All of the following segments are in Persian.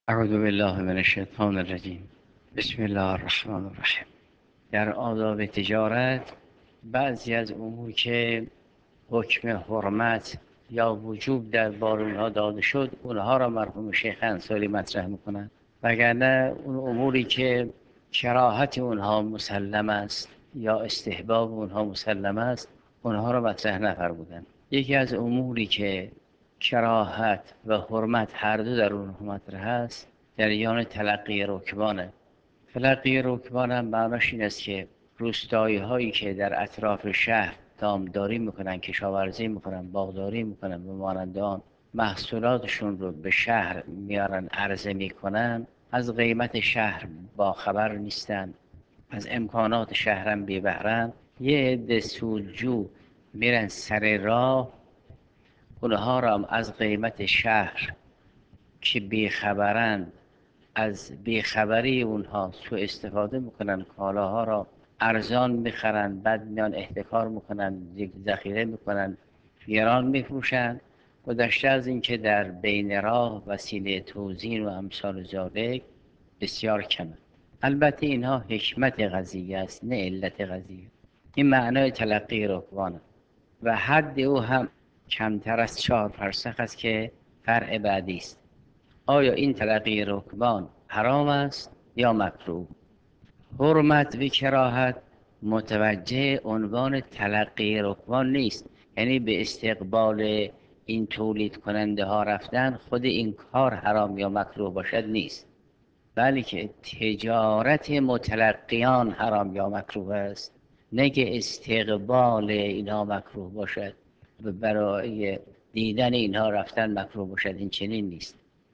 اعوذ بالله من الشیطان الرجیم. بسم الله الرحمن الرحیم. در آداب تجارت بعضی از امور که حکم حرمت یا وجوب در بار اونها داده شد، اونها را مرحوم شیخ انصاری مطرح میکنند، وگرنه اون اموری که کراهت اونها مسلم است یا استحباب اونها مسلم است، اونها را مطرح نفرمودند. یکی از اموری که کراهت و حرمت هر دو در اونها مطرح است، جریان تلقی رکبانه. تلقی رکبان هم معناش این است که روستایی هایی که در اطراف شهر دامداری میکنن، کشاورزی میکنن، باغداری میکنن، به مانند آن محصولاتشون رو به شهر میارن عرضه میکنن، از قیمت شهر با خبر نیستن، از امکانات شهرم بی بهرن. یه عده سودجو میرن سر راه، اونها را هم از قیمت شهر که بیخبرند، از بیخبری اونها سوء استفاده میکنن، کالاها را ارزان میخرن، بعد میان احتکار میکنن، ذخیره میکنن، گران میفروشن. گذشته از اینکه در بین راه وسیله توزین و امثال ذالک بسیار کمه. البته اینها حکمت قضیه است نه علت قضیه. این معنای تلقی رکبانه و حد او هم کمتر از 4 فرسخ است که فرع بعدی است. آیا این تلقی رکبان حرام است یا مکروه؟ حرمت و کراهت متوجه عنوان تلقی رکبان نیست، یعنی به استقبال این تولید کننده ها رفتن خود این کار حرام یا مکروه باشد نیست، بلکه تجارت متلقیان حرام یا مکروه است، نه که استقبال اینها مکروه باشد و برای دیدن اینها رفتن مکروه باشد. این چنین نیست.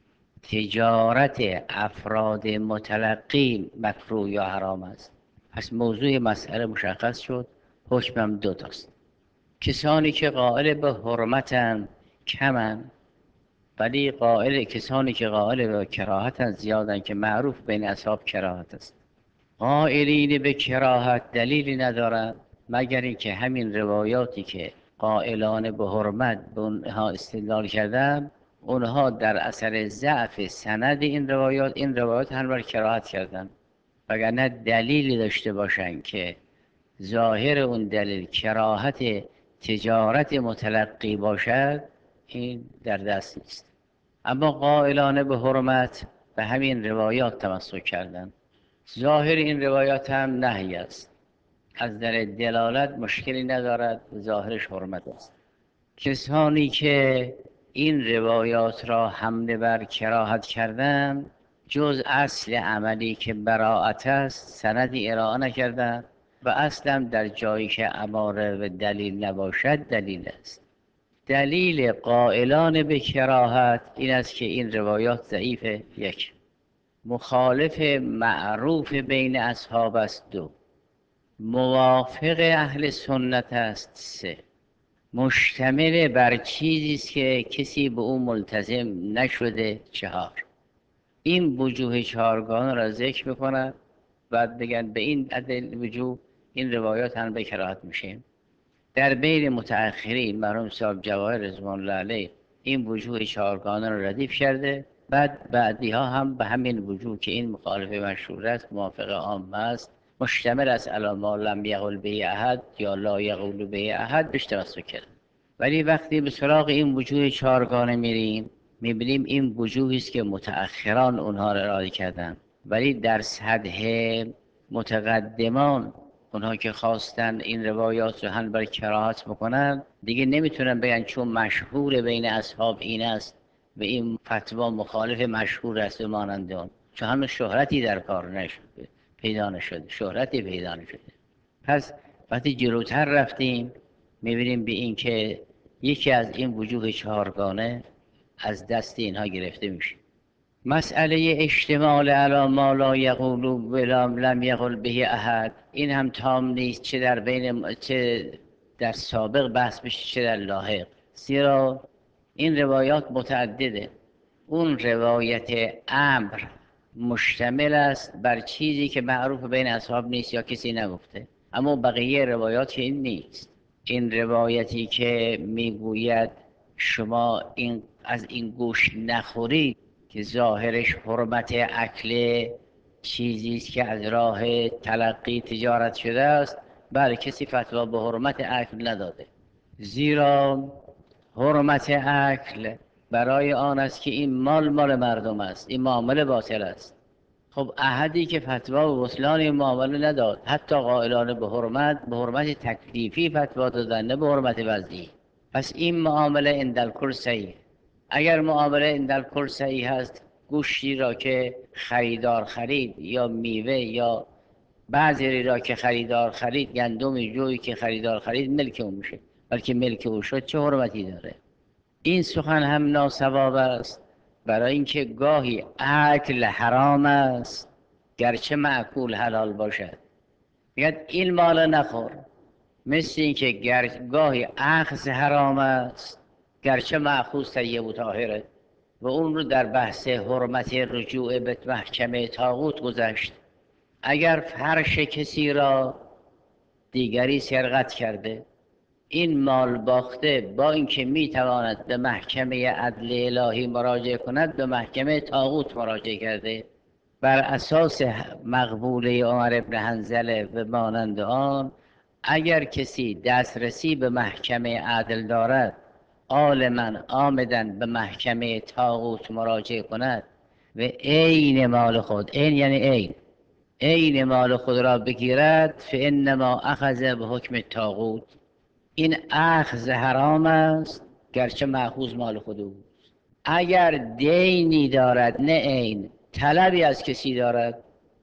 تجارت افراد متلقی مکروه یا حرام است. پس موضوع مسئله مشخص شد. حکمم دو تاست. کسانی که قائل به حرمتن کمن، ولی کسانی که قائل به کراهتن زیادن، که معروف بین اصحاب کراهت است. قائلین به کراهت دلیلی ندارند مگر اینکه همین روایاتی که قائلان به حرمت به اونها استدلال کردن، اونها در اثر ضعف سند این روایات هم بر کراهت کردن، وگرنه دلیلی داشته باشند که ظاهر اون دلیل کراهت تجارت متلقی باشد، این در دست نیست. اما قائلان به حرمت به همین روایات تمسک کردند. ظاهر این روایات هم نهی است، از در دلالت مشکلی ندارد، ظاهرش حرمت است. کسانی که این روایات را حمله بر کراهت کردند، جز اصل عملی که براءت است سندی ارائه نکردند و اصلا در جایی که اماره و دلیل نباشد دلیل است. دلیل قائلان به کراهت این است که این روایات ضعیفه، یک. مخالف معروف بین اصحاب است، دو. موافق اهل سنت است، سه. مشتمل بر چیزی است که کسی به او ملتزم نشده، چهار. این وجوه چهارگانه را ذکر میکنند، بعد بگن به این عدل وجوه این روایات هم به کراهت میشه. در بین متأخرین مرحوم صاحب جواهر رضوان الله علیه این وجوه چهارگانه را ردیف کرده، بعد بعدی ها هم به همین وجوه که این مخالف مشهور است، موافق عام است، مشتمل است علی ما لم یقل به احد یا لا یقول به احد، بهش تمسک کرد. ولی وقتی به سراغ این وجوه چهارگانه میریم، میبینیم این وجوهی است که متأخران اونها را ارائه کردن، ولی در سطح متقدمان اونها که خواستن این روایات رو هم بر کراهت بکنن، دیگه نمیتونن بگن چون مشهور بین اصحاب این است و این فتوا مخالف مشهور است و مانند اون، چون همه شهرتی در کار نشده، پیدا نشده، شهرتی پیدا نشده. پس وقتی جلوتر رفتیم میبینیم به این که یکی از این وجوه چهارگانه از دست اینها گرفته میشه. مسئله اشتمال علی ما لا یقول و لم یقل به احد، این هم تام نیست، چه در سابق بحث بشه چه در لاحق، زیرا این روایات متعدده. اون روایت امر مشتمل است بر چیزی که معروف بین اصحاب نیست یا کسی نگفته، اما بقیه روایات که این نیست. این روایتی که میگوید شما از این گوشت نخورید که ظاهرش حرمت اکل چیزی است که از راه تلقی تجارت شده است، بله کسی فتوا به حرمت اکل نداده، زیرا حرمت اکل برای آن است که این مال مردم است، این معامله باطل است. خب احدی که فتوا به بطلان این معامله نداد، حتی قائلان به حرمت تکلیفی فتوا دادن، نه به حرمت وضعی، پس این معامله اندالکل صحیح. اگر معامله اندالکل صحیح هست، گوشتی را که خریدار خرید یا میوه یا بعضی را که خریدار خرید، گندم جویی که خریدار خرید ملک اون میشه، بلکه ملک او شد، چه حرمتی داره؟ این سخن هم ناصواب است، برای اینکه گاهی اکل حرام است گرچه معکول حلال باشد. میگه این مال نخور، مثل اینکه گاهی اخذ حرام است گرچه مأخوذ طیب و طاهره، و اون رو در بحث حرمت رجوع به محکمه طاغوت گذشت. اگر فرش کسی را دیگری سرقت کرده، این مال باخته با اینکه میتواند به محکمه عدل الهی مراجعه کند، به محکمه طاغوت مراجعه کرده. بر اساس مقبوله عمر بن حنظله و مانند آن، اگر کسی دسترسی به محکمه عدل دارد، عالما آمدن به محکمه طاغوت مراجعه کند و عین مال خود، عین یعنی عین مال خود را بگیرد، فانما اخذ به حکم طاغوت، این اخذ حرام است گرچه مأخوذ مال خود او. اگر دینی دارد، نه عین، طلبی از کسی دارد،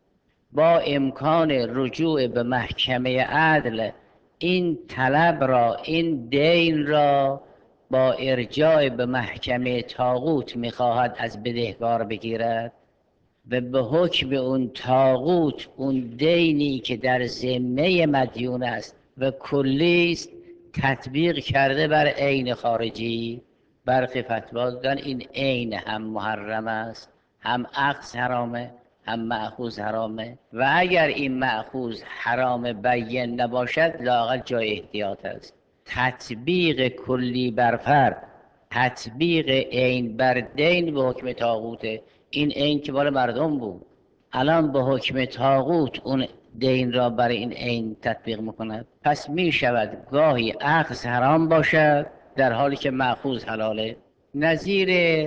با امکان رجوع به محکمه عدل این طلب را، این دین را با ارجاع به محکمه طاغوت میخواهد از بدهکار بگیرد و به حکم اون طاغوت اون دینی که در ذمه مدیون است و کلی است تطبیق کرده بر عین خارجی. برخی فتوا دادن این عین هم محرم است، هم اخذ حرامه، هم مأخوذ حرامه، و اگر این مأخوذ حرام بیان نباشد لااقل جای احتیاط است. تطبیق کلی بر فرد، تطبیق عین بر دین به حکم طاغوته. این عین که مال مردم بود، الان به حکم طاغوت اون دین را برای این عین تطبیق میکند. پس می شود گاهی اخذ حرام باشد در حالی که مأخوذ حلاله. نظیر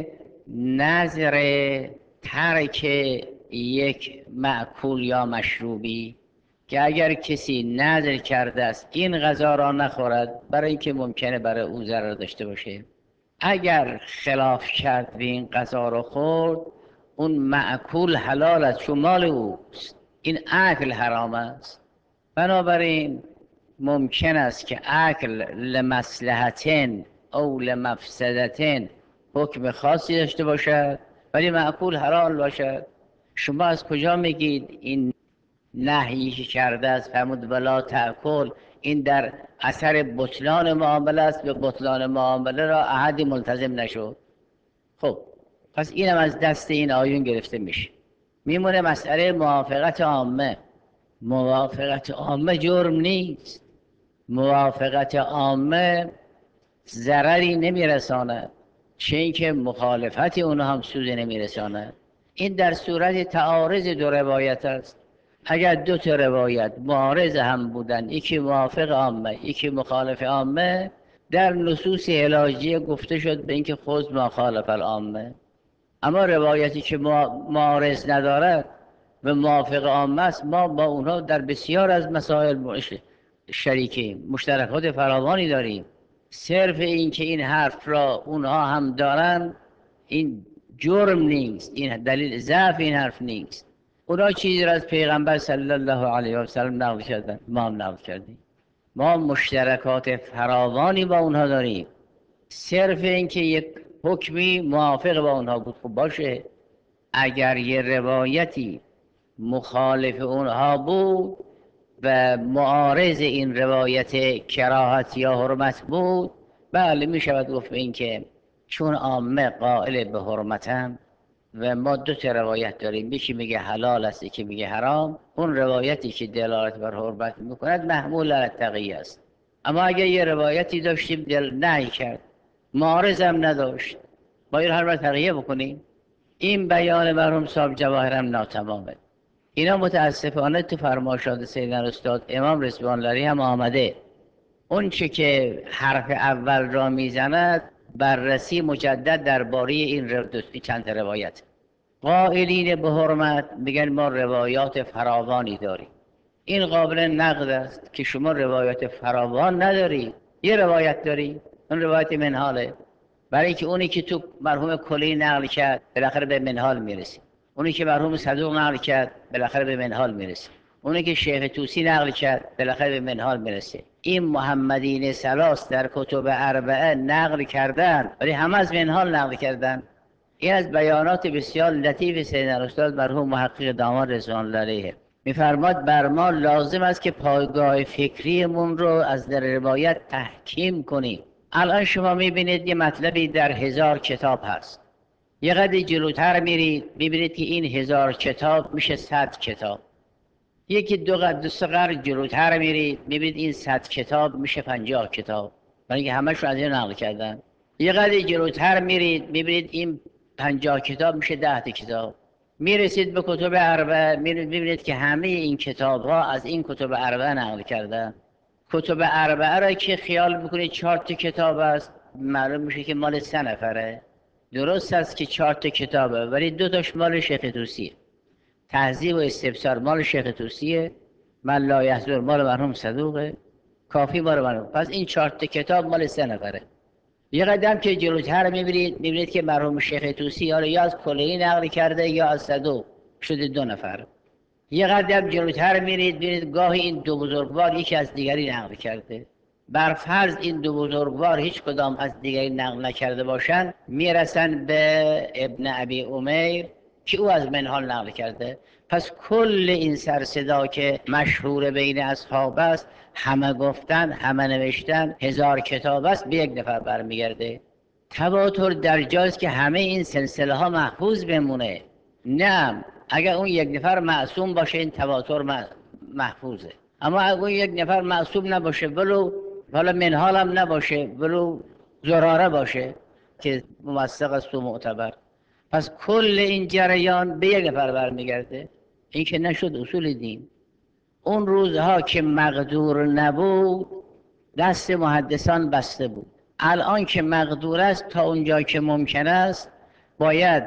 نظر ترک یک مأکول یا مشروبی، که اگر کسی نظر کرده است این غذا را نخورد برای اینکه ممکنه برای او ضرر داشته باشه، اگر خلاف کرد و این غذا را خورد، اون مأکول حلال است چون مال اوست، این اکل حرام است. بنابراین ممکن است که اکل لمصلحتین او لمفسدتین حکم خاصی داشته باشد ولی مأکول حلال باشد. شما از کجا میگید این نهیی که کرده است فرمود ولا تأکل، این در اثر بطلان معامله است، به بطلان معامله را احدی ملتزم نشد؟ خب پس اینم از دست این آیون گرفته میشه. میمونه مسئله موافقت عامه. موافقت عامه جرم نیست، موافقت عامه ضرری نمیرساند، چه اینکه مخالفت اونها هم سود نمیرساند. این در صورت تعارض دو روایت است. اگر دو تا روایت معارض هم بودن، یکی موافق عامه یکی مخالف عامه، در نصوص علاجیه گفته شد به اینکه خود مخالف العامه. اما روایتی که معارض ندارد و موافق عامه است، ما با اونها در بسیار از مسائل شریکیم، مشترکات فراوانی داریم. صرف این که این حرف را اونها هم دارن این جرم نیست، این دلیل ضعف این حرف نیست. اونا چیزی را از پیغمبر صلی الله علیه و سلم نقل کردن، ما هم نقل کردیم. ما مشترکات فراوانی با اونها داریم. صرف این که یک حکمی موافق با اونها بود، خب باشه. اگر یه روایتی مخالف اونها بود و معارض این روایت کراهت یا حرمت بود، بله می شود گفت این که چون عامه قائل به حرمتم و ما دو تا روایت داریم، یکی میگه حلال است یکی میگه حرام، اون روایتی که دلالت بر حرمت میکند محمول علی التقیه است. اما اگر یه روایتی داشتیم دل نهی کرد، معارض هم نداشت، باید هر بار تقیه بکنیم. این بیان مرحوم صاحب جواهرم ناتمامه. اینا متاسفانه تو فرمایشات سیدنا استاد امام رضوان الله هم آمده. اون چه که حرف اول را میزند بررسی مجدد درباره این چند روایت. قائلین به حرمت میگن ما روایات فراوانی داریم. این قابل نقد است که شما روایات فراوان نداری. یه روایت داری، اون روایت منهاله. برای که اونی که تو مرحوم کلی نقل کرد بالاخره به منهال میرسی، اونی که مرحوم صدوق نقل کرد بالاخره به منهال میرسی، اونی که شیخ توسی نقل کرد بالاخره به منهال میرسه. این محمدین سلاس در کتب اربعه نقل کردن ولی همه از منهال نقل کردن. این از بیانات بسیار لطیف سیدنا استاد مرحوم محقق داماد رضوان الله علیه. میفرماد بر ما لازم است که پایگاه فکریمون رو از در روایت تحکیم کنیم. الان شما میبینید یه مطلبی در 1000 کتاب هست، یه قدری جلوتر میرید میبینید که این 1000 کتاب میشه 100 کتاب. یکی دو قد دو سه قرن جلوتر میرید میبینید این 100 کتاب میشه 50 کتاب، برای اینکه همه‌شون از این نقل کردن. یه قدری جلوتر میرید میبینید این 50 کتاب میشه 10 کتاب. میرسید به کتب اربعه میبینید که همه این کتاب ها از این کتب اربعه نقل کردن. کتب اربعه را که خیال میکنید 4 کتاب است، معلوم میشه که مال 3 نفره. درست است که 4 کتابه ولی 2 تاش مال شیخ توسیه. تهذیب و استبصار مال شیخ توسیه، من لا یحضر مال مرحوم صدوقه، کافی مال مرحوم. پس این 4 کتاب مال 3 نفره. یه قدم که جلوتر میبینید که مرحوم شیخ توسی یا از کلینی نقل کرده یا از صدوق، شده 2 نفر. یه قدم جلوتر میبینید گاهی این 2 بزرگوار یکی از دیگری نقل کرده. بر فرض این 2 بزرگوار هیچ کدام از دیگری نقل نکرده باشند میرسن به ابن ابی امیر که او از منهال نقل کرده. پس کل این سر صدا که مشهور بین اصحاب است، همه گفتن همه نوشتن 1000 کتاب است، به 1 نفر برمیگرده. تواتر در جاست که همه این سلسله ها محفوظ بمونه. نه اگر اون 1 نفر معصوم باشه این تواتر محفوظه، اما اگر اون 1 نفر معصوم نباشه ولو حالا منهال هم نباشه ولو زراره باشه که موثق است و معتبر، پس کل این جریان به 1 نفر برمیگرده. این که نشد اصول دین. اون روزها که مقدور نبود دست محدثان بسته بود. الان که مقدور است تا اونجا که ممکن است باید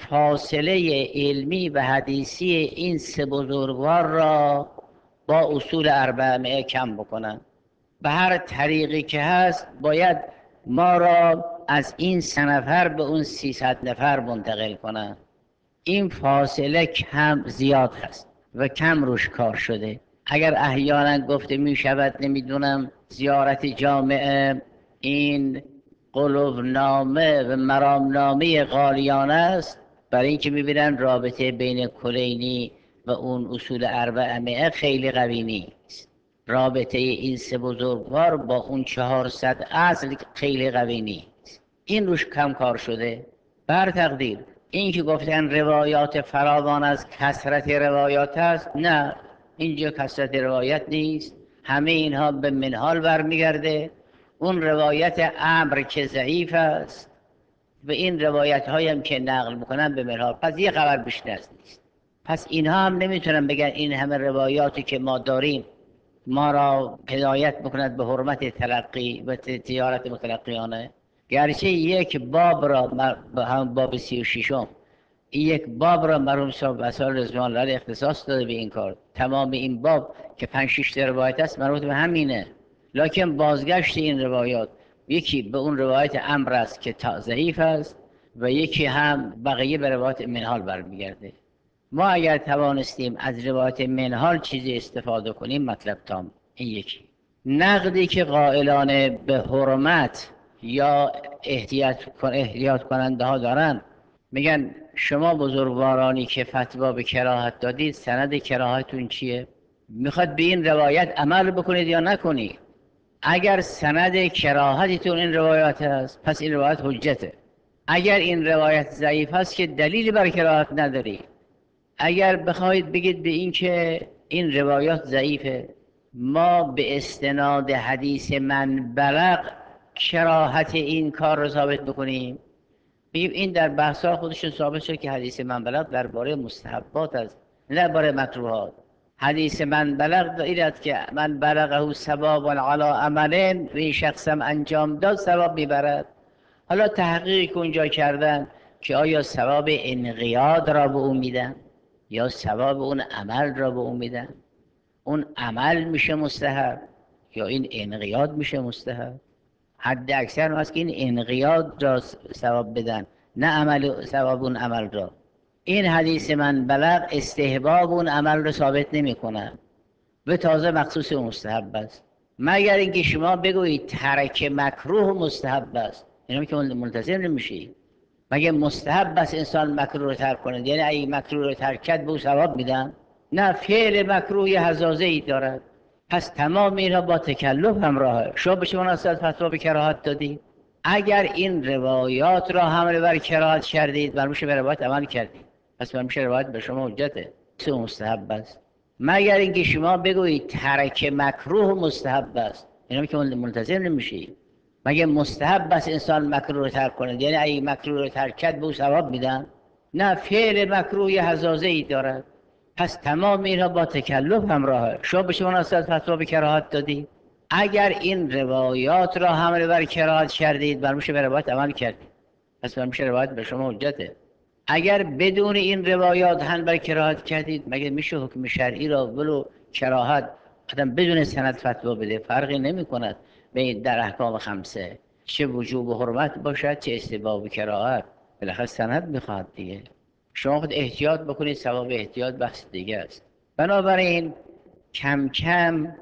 فاصله علمی و حدیثی این 3 بزرگوار را با اصول 400 کم بکنن. به هر طریقی که هست باید ما را از این 3 نفر به اون 300 نفر منتقل کنن. این فاصله کم زیاد هست و کم روش کار شده. اگر احیانا گفته می شود نمیدونم زیارت جامعه این قلوبنامه و مرامنامه غالیانه است، برای اینکه میبینن رابطه بین کلینی و اون اصول 400 خیلی قوی نیست. رابطه این 3 بزرگوار با اون 400 اصل خیلی قوی نیست. این روش کم کار شده. بر تقدیر این که گفتن روایات فراوان از کثرت روایات است، نه اینجا کثرت روایت نیست، همه اینها به منهال برمیگرده. اون روایت امر که ضعیف است و این روایت هایم که نقل میکنن به منهال، پس یه خبر بیشتر نیست. پس اینها هم نمیتونن بگن این همه روایاتی که ما داریم ما را هدایت بکند به حرمت تلقی و تجارت متلقیانه. گرچه یک باب را هم باب 36م یک باب را مرحوم صاحب وسائل رضوان الله اختصاص داده به این کار. تمام این باب که 5-6 روایت است مربوط به همینه، لکن بازگشت این روایات یکی به اون روایت امر است که ضعیف است و یکی هم بقیه به روایت منهال برمیگرده. ما اگر توانستیم از روایت منهال چیزی استفاده کنیم مطلب تام. این یکی. نقدی که قائلان به حرمت یا احتیاط کننده ها دارن، میگن شما بزرگوارانی که فتوا به کراهت دادید سند کراهتون چیه؟ میخواد به این روایت عمل بکنید یا نکنید؟ اگر سند کراهتتون این روایت است پس این روایت حجته. اگر این روایت ضعیف است که دلیلی بر کراهت نداری. اگر بخواید بگید به این که این روایات ضعیفه، ما به استناد حدیث من بلغ کراهت این کار رو ثابت بکنیم، میگیم این در بحث‌ها خودشون ثابت شد که حدیث من بلغ درباره مستحبات است، نه درباره مکروهات. حدیث من بلغ این است که من بلغه ثواب علی عمل، این شخصم انجام داد ثواب میبرد. حالا تحقیق اونجا کردن که آیا ثواب انقیاد را به او میدن یا ثواب اون عمل را به او میدن. اون عمل میشه مستحب یا این انقیاد میشه مستحب. حد اکثر هست که این انقیاد را ثواب بدن، نه عمل ثواب اون عمل را. این حدیث من بلغ استحباب اون عمل را ثابت نمی کند، به تازه مخصوص مستحب است. مگر اینکه شما بگویید ترک مکروه مستحب است، اینا که ملتزم نمیشی. مگه مستحب است انسان مکروه رو ترک کنه؟ یعنی اگه مکروه رو ترک کرد به او ثواب میدن؟ نه، فعل مکروه یه هزازه ای دارد. پس تمام اینها با تکلف همراهه. شما به چه مناسبت فتوا به کراهت دادید؟ اگر این روایات را حمل بر کراهت کردید، بر میشه به روایت عمل کردید، پس بر میشه روایت به شما حجته، سه مستحب است. مگر اینکه شما بگویید ترک مکروه مستحب است، اینا که ملتزم نمیشی. مگه مستحب است انسان مکروه رو ترک کنه؟ یعنی اگه مکروه رو ترک کرد به او ثواب میدن؟ نه، فعل مکروه یه هزازه ای دارد. پس تمام اینها با تکلف همراهه. شما به چه مناسبت فتوا به کراهت دادید؟ اگر این روایات را حمل بر کراهت کردید، بر میشه به روایت عمل کردید، پس بر میشه روایت به شما حجته. اگر بدون این روایات حمل بر کراهت کردید، مگه میشه حکم شرعی را ولو کراهت آدم بدون سند فتوا بده؟ فرقی نمی کند بین در احکام خمسه، چه وجوب و حرمت باشد چه استحباب و کراهت، بالاخره سند میخواد دیگه. شما خود احتیاط بکنید، ثواب احتیاط بحث دیگه است. بنابراین کم کم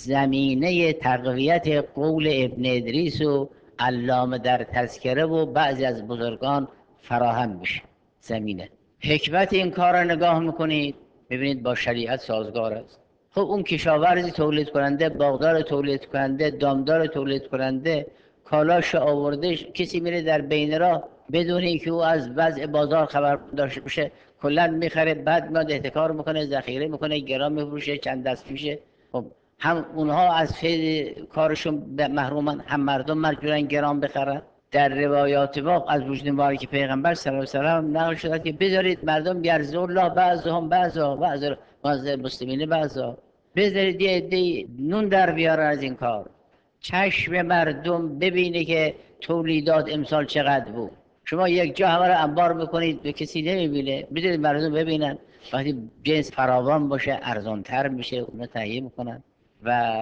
زمینه تقویت قول ابن ادریس و علامه در تذکره و بعضی از بزرگان فراهم میشه. زمینه حکمت این کار را نگاه میکنید، ببینید با شریعت سازگار است. خب اون کشاورزی تولید کننده، باغدار تولید کننده، دامدار تولید کننده کالاش آورده، کسی میره در بین راه بدون اینکه او از وضع بازار خبر داشته باشه کلا میخره، بعد میاد احتکار میکنه، ذخیره میکنه، گران میفروشه، چند دست میشه. خب هم اونها از فعل کارشون محرومن، هم مردم مجبورن گران بخرن. در روایات ما از وجود مبارک پیغمبر صلی الله علیه و سلم نقل شده که بذارید مردم بیارزه الله بعضهم بعضا بعض مسلمین بعضا، بذارید یه عده نون در بیارن از این کار، چشم مردم ببینه که تولیدات امسال چقدر بود. شما یک جا همه رو انبار میکنید به کسی نمیبینه، بذارید مردم ببینن. وقتی جنس فراوان باشه ارزانتر میشه، اونو تهیه میکنن. و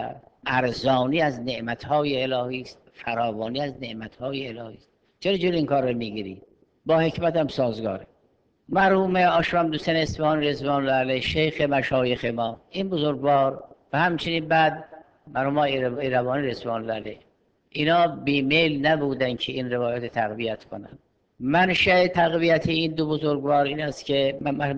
ارزانی از نعمتهای الهی است، فراوانی از نعمتهای الهی است. چرا جلوی این کار رو میگیری؟ با حکمت هم سازگاره. مرحوم آشرام دوستان اصفهان رضوان الله علیه، شیخ مشایخ ما، این بزرگوار و همچنین بعد مرحوم ایروانی رضوان الله علیه، اینا بیمیل نبودن که این روایت تقویت کنن. منشأ تقویت این دو بزرگوار این است که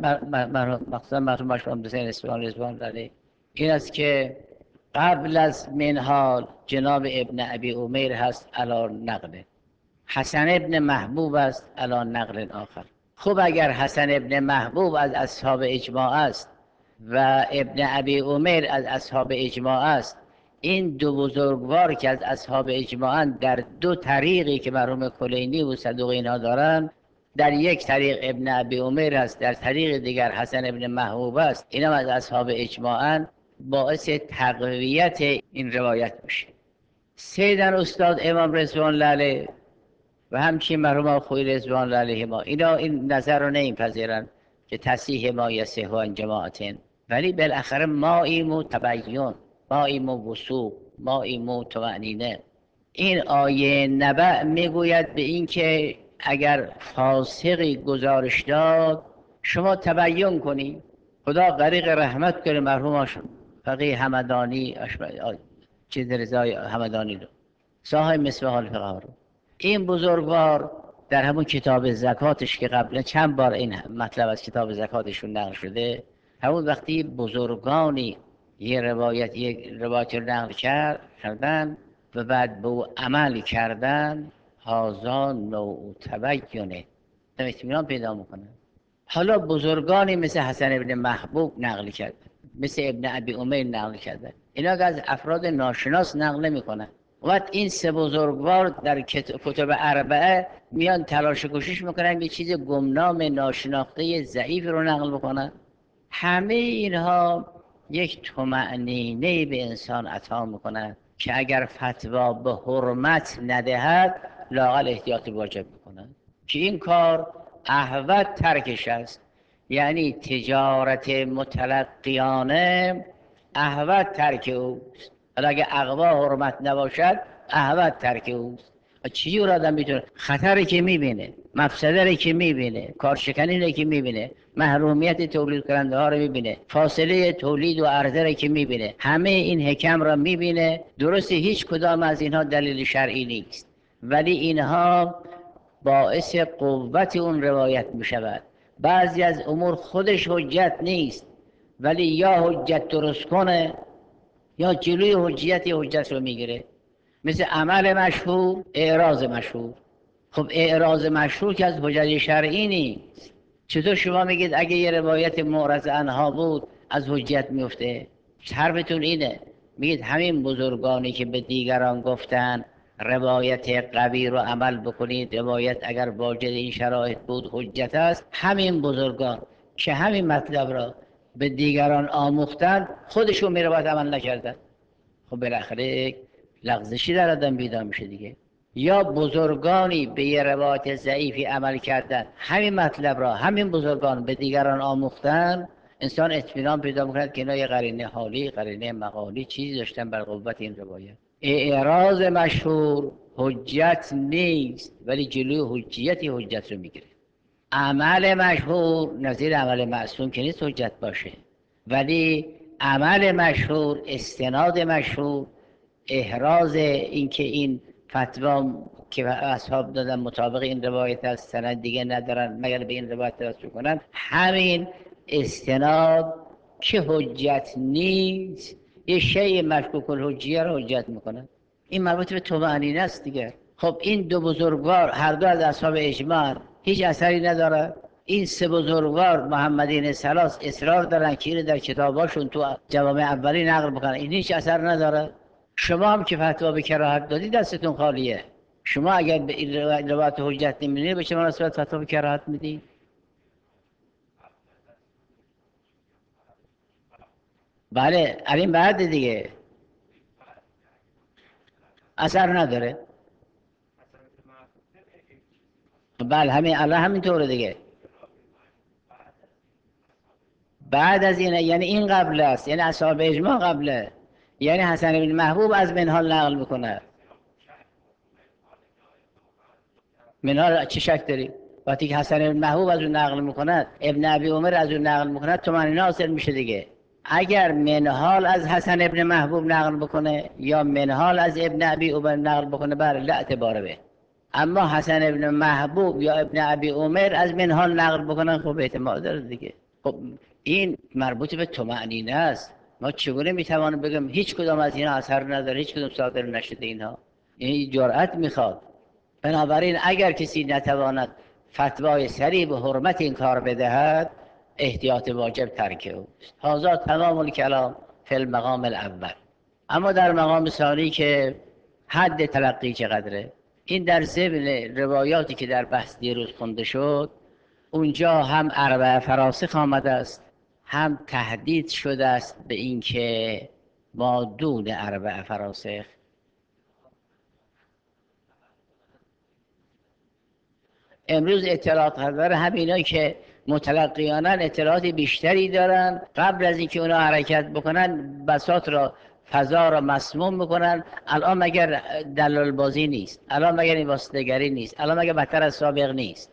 مخصوصا مرحوم آشرام دوستان اصفهان رضوان الله علیه، این است که قبل از منهال جناب ابن ابی عمیر هست علی نقل، حسن ابن محبوب است علی نقل آخر. خب اگر حسن ابن محبوب از اصحاب اجماع است و ابن ابی عمیر از اصحاب اجماع است، این دو بزرگوار که از اصحاب اجماعن در دو طریقی که مرحوم کلینی و صدوق اینها دارن، در یک طریق ابن ابی عمیر است، در طریق دیگر حسن ابن محبوب است، اینا از اصحاب اجماعن، باعث تقویت این روایت میشه. سیدن استاد امام رضوان الله علیه و همچنین مرحوم خوی رضوان الله علیه ما، اینا این نظر رو نمیپذیرن که تصحیح ما یصح عن جماعتین، ولی بالاخره ماییم و تبیین، ماییم و وثوق، ماییم و طمأنینه. این آیه نبأ میگوید به این که اگر فاسقی گزارش داد شما تبیین کنی. خدا غریق رحمت کنه مرحوم فقیه همدانی، چیز رضای همدانی رو، صاحب مصباح الفقه رو. این بزرگوار در همون کتاب زکاتش که قبلا چند بار این مطلب از کتاب زکاتشون نقل شده، همون وقتی بزرگانی یک روایت رو نقل کردن و بعد به او عمل کردن، هازا نوع تبیینه، اطمینان پیدا میکنن. حالا بزرگانی مثل حسن ابن محبوب نقل کرد، مثل ابن ابی عمیر نقل کرده، اینا از افراد ناشناس نقل نمیکنن، وقت این سه بزرگوار در کتب اربعه میان تلاش و کوشش میکنن یه چیز گمنام ناشناخته ضعیف رو نقل بکنن. همه اینها یک طمأنینه به انسان عطا میکنن که اگر فتوا به حرمت ندهد لااقل احتیاط واجب میکنن که این کار احوط ترکش است. یعنی تجارت متلقیانه احوط ترک اوست. حالا اگه اقوا حرمت نباشد احوط ترک اوست. چجور آدم میتونه خطری که میبینه، مفسده که میبینه، کارشکنی که میبینه، محرومیت تولید کننده ها رو میبینه، فاصله تولید و عرضه که میبینه، همه این حکم را میبینه. درسته هیچ کدام از اینها دلیل شرعی نیست، ولی اینها باعث قوت اون روایت میشود. بعضی از امور خودش حجت نیست، ولی یا حجت درست کنه یا جلوی حجت رو میگیره. مثل عمل مشهور، اعراض مشهور. خب اعراض مشهور که از حجت شرعی نیست. چطور شما میگید اگه یه روایت معرض عنها بود از حجت میفته؟ حرفتون اینه، میگید همین بزرگانی که به دیگران گفتن روایت قوی رو عمل بکنید، روایت اگر واجد این شرایط بود حجت است، همین بزرگان که همین مطلب را به دیگران آموختن خودشون می روایت عمل نکردن. خب بالاخره لغزشی در آدم پیدا میشه دیگه. یا بزرگانی به یه روایت ضعیفی عمل کردن، همین مطلب را همین بزرگان به دیگران آموختن، انسان اطمینان پیدا میکند که اینا یه قرینه حالی، قرینه مقالی چیزی داشتن بر قوت این روایت. اعراض مشهور حجت نیست، ولی جلوی حجت رو میگیره. عمل مشهور نظیر عمل معصوم که نیست حجت باشه، ولی عمل مشهور، استناد مشهور، احراز اینکه این فتوا که اصحاب دادن مطابق این روایت است، سند دیگه ندارن مگر به این روایت توسل کنن، همین استناد که حجت نیست یه شیء مشکوک الحجیه رو حجت میکنن. این مربوط به طمأنینه است دیگه. خب این دو بزرگوار هر دو از اصحاب اجماع، هیچ اثری نداره. این سه بزرگوار محمدین ثلاث اصرار دارن که اینو در کتاباشون تو جوامع اولی نقل بکنن، این هیچ اثر نداره. شما هم که فتوا به کراهت دادی دستتون خالیه. شما اگر به این روایت حجت نمیدونید به چه مناسبت فتوا به کراهت میدید؟ بله این بعد دیگه اثر نداره. بله همین الله همینطوره دیگه. بعد از اینه، یعنی این قبل است، یعنی اصحاب اجماع قبله، یعنی حسن بن محبوب از منهال نقل میکنه. منهال چه شک داری؟ وقتی که حسن بن محبوب از اون نقل میکند، ابن ابی عمر از اون نقل میکند، طمأنینه حاصل میشه دیگه. اگر منهال از حسن ابن محبوب نقل بکنه یا منهال از ابن ابی عمر نقل بکنه بر لا اعتبار به. اما حسن ابن محبوب یا ابن ابی عمر از منهال نقل بکنن خب احتمال داره دیگه. خب این مربوط به طمأنینه است. ما چگونه میتوانیم بگم هیچ کدام از اینها اثر نداره، هیچ کدام صادر نشده اینها؟ این جرأت میخواد. بنابراین اگر کسی نتواند فتوای سریع به حرمت این کار بدهد، احتیاط واجب ترک اوست. هذا تمام الکلام فی المقام الاول. اما در مقام ثانی که حد تلقی چقدره، این در ضمن روایاتی که در بحث دیروز خونده شد، اونجا هم اربع فراسخ آمده است، هم تهدید شده است به اینکه ما دون اربع فراسخ. امروز اطلاعات داره همینایی که متلقیانن اطلاعات بیشتری دارن، قبل از اینکه اونا حرکت بکنن بساط را فضا را مسموم میکنن. الان مگر دلال بازی نیست؟ الان مگر این واسطه‌گری نیست؟ الان مگر بدتر از سابق نیست؟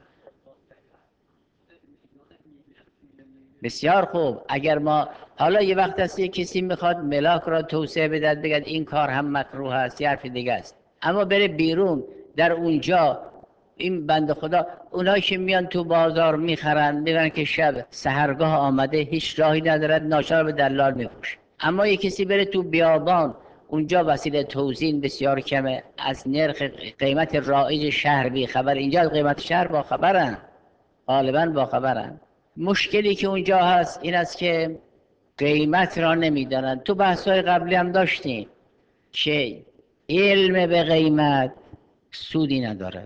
بسیار خوب. اگر ما حالا یه وقت هست کسی میخواد ملاک را توسعه بدهد بگد این کار هم مکروه است، یه حرف دیگه است، اما بره بیرون در اونجا این بنده خدا، اونایی که میان تو بازار میخرن میبینن که شب سحرگاه آمده هیچ راهی ندارد، ناچار به دلال میفروشه. اما یه کسی بره تو بیابان، اونجا وسیله توزین بسیار کمه، از نرخ قیمت رایج شهر بی خبر، اینجا از قیمت شهر با خبرن، غالبا با خبرن. مشکلی که اونجا هست این است که قیمت را نمیدانند. تو بحث‌های قبلی هم داشتیم که علم به قیمت سودی نداره،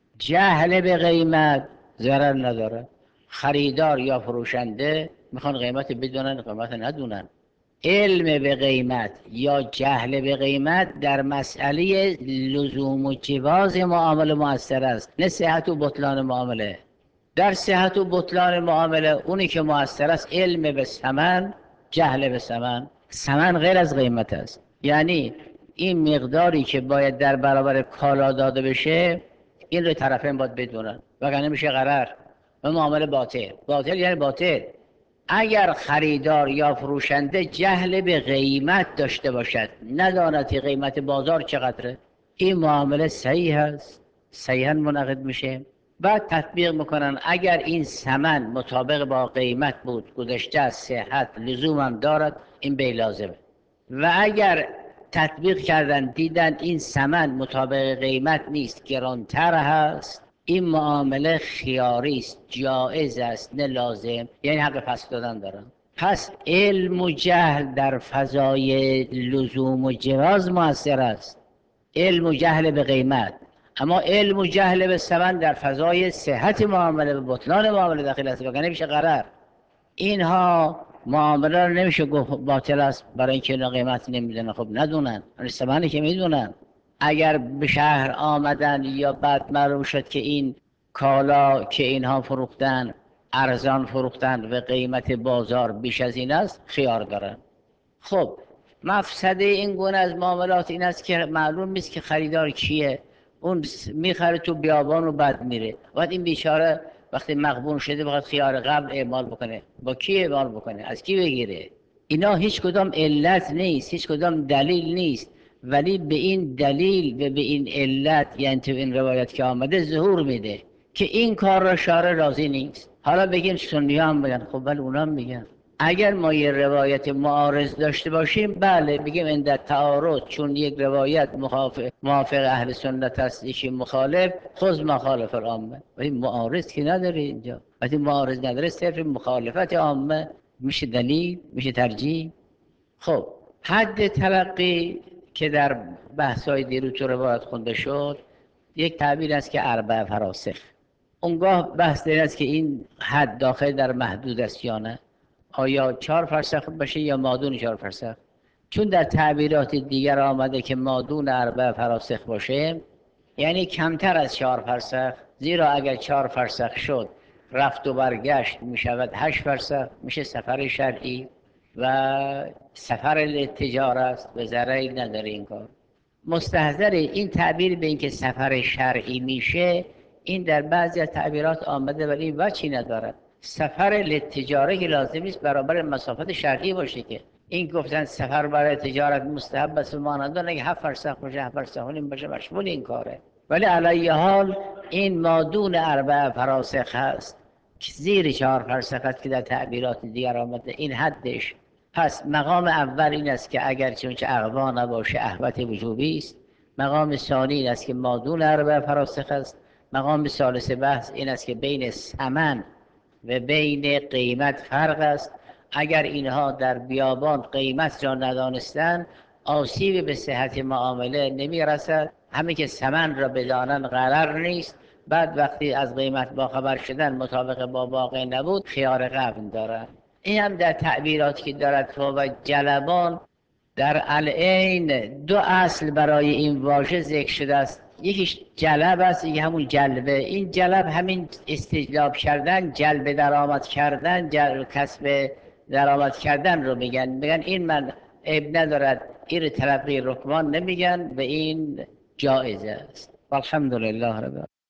جهل به قیمت ضرر نداره. خریدار یا فروشنده میخوان قیمت بدونن، قیمت ندونن. علم به قیمت یا جهل به قیمت در مسئله لزوم و جواز معامله مؤثر است، نه صحت و بطلان معامله. در صحت و بطلان معامله اونی که مؤثر است علم به ثمن، جهل به ثمن. ثمن غیر از قیمت است، یعنی این مقداری که باید در برابر کالا داده بشه این رو طرفین باید بدونن، وگرنه میشه غرر و معامله باطل. باطل یعنی باطل. اگر خریدار یا فروشنده جهل به قیمت داشته باشد، نداند که قیمت بازار چقدره، این معامله صحیح است، صحیحا منعقد میشه. بعد تطبیق میکنن اگر این ثمن مطابق با قیمت بود، گذشته از صحت، لزوم هم دارد، این بی لازمه. و اگر تطبیق کردن دیدن این ثمن مطابق قیمت نیست، گرانتر هست، این معامله خیاری است، جایز است، نه لازم، یعنی حق پس دادن دارن. پس علم و جهل در فضای لزوم و جواز مؤثر است، علم و جهل به قیمت. اما علم و جهل به ثمن در فضای صحت معامله و بطلان معامله داخل است، وگرنه میشه غرر. اینها معامله رو نمیشه گفت باطل است برای اینکه اینا قیمت نمیدونن. خب ندونن، ثمنی که میدونن. اگر به شهر آمدن یا بعد معلوم شد که این کالا که اینها فروختن ارزان فروختن و قیمت بازار بیش از این است، خیار دارن. خب مفسده این گونه از معاملات این است که معلوم نیست که خریدار کیه. اون میخره تو بیابان و بعد میره، بعد این بیچاره وقتی مغبون شده بخواد خیار قبل اعمال بکنه، با کی اعمال بکنه؟ از کی بگیره؟ اینا هیچ کدام علت نیست، هیچ کدام دلیل نیست، ولی به این دلیل و به این علت، یعنی تو این روایت که آمده ظهور میده که این کار را شارع راضی نیست. حالا بگیم سنی هم بگن، خب ولی اونا هم میگن. اگر ما یه روایت معارض داشته باشیم، بله بگیم این در تعارض، چون یک روایت موافق اهل سنت است، یکی مخالف، خذ مخالف العامه. ولی معارض که نداره اینجا. وقتی معارض نداره صرف مخالفت عامه میشه دلیل، میشه ترجیح. خب حد تلقی که در بحث‌های دیروز تو روایت خونده شد، یک تعبیر است که اربع فراسخ. اونگاه بحث این است که این حد داخل در محدود است یا نه، آیا 4 فرسخ باشه یا مادون 4 فرسخ. چون در تعبیرات دیگر آمده که مادون اربع فراسخ باشه، یعنی کمتر از 4 فرسخ. زیرا اگر 4 فرسخ شد رفت و برگشت می شود 8 فرسخ، میشه سفر شرعی و سفر للتجاره است و ضرری نداره این کار. مستحضر این تعبیر به اینکه سفر شرعی میشه، این در بعضی از تعبیرات آمده ولی وجهی ندارد. سفر للتجاره که لازم نیست برابر مسافت شرعی باشه که. این گفتن سفر برای تجارت مستحب است، مانند اگه 7 فرسخ باشه، 7 فرسخ باشه، مشمول این کاره. ولی علی حال این مادون اربع فراسخ هست که زیر 4 فرسخ است که در تعبیرات دیگر آمده، این حدش. پس مقام اول این است که اگر چونچه اقوا نباشه احوت وجوبی است. مقام ثانی این است که مادون اربع فراسخ است. مقام ثالث بحث این است که بین ثمن و بین قیمت فرق است. اگر اینها در بیابان قیمت را ندانستند، آسیبی به صحت معامله نمی رسد. همه که ثمن را بدانند غرر نیست. بعد وقتی از قیمت باخبر شدن مطابق با واقع نبود، خیار قبل دارند. این هم در تعبیراتی که دارد و جلبان در العین 2 اصل برای این واژه ذکر شده است. یکیش جلب است، یکی همون جلبه. این جلب همین استجلاب کردن، جلب درآمد کردن، کسب درآمد کردن رو میگن این من عیب ندارد، این تلقی رکمان نمیگن و این جایز است. الحمدلله رب